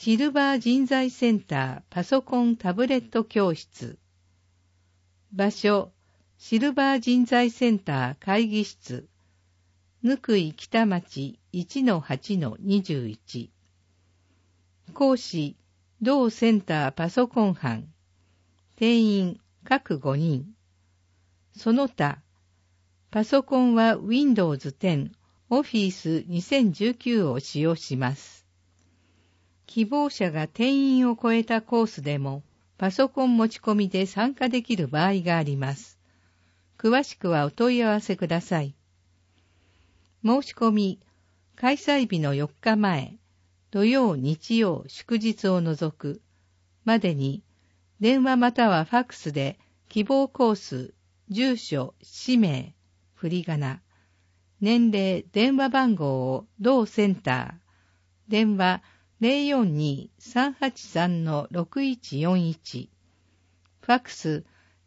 シルバー人材センターパソコンタブレット教室。場所、シルバー人材センター会議室。ぬくい北町 1-8-21。講師、同センターパソコン班。定員、各5人。その他、パソコンは Windows 10、Office 2019を使用します。希望者が定員を超えたコースでも、パソコン持ち込みで参加できる場合があります。詳しくはお問い合わせください。申し込み、開催日の4日前、土曜、日曜、祝日を除く、までに、電話またはファックスで希望コース、住所、氏名、振り仮名、年齢、電話番号を同センター、電話 042-383-6141、ファックス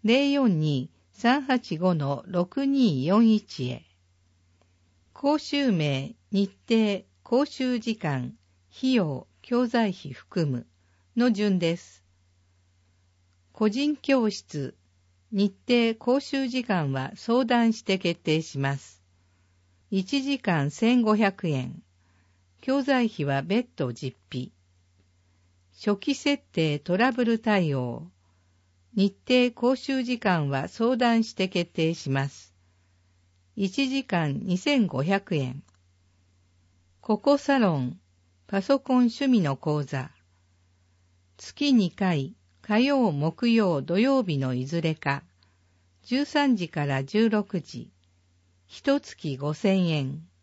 042-385-6241 へ。講習名、日程、講習時間、費用、教材費含むの順です。個人教室、日程、講習時間は相談して決定します。1時間1500円。教材費は別途実費。初期設定トラブル対応。日程講習時間は相談して決定します。1時間2500円。ココサロン、パソコン趣味の講座。月2回、火曜、木曜、土曜日のいずれか。13時から16時。1月5000円。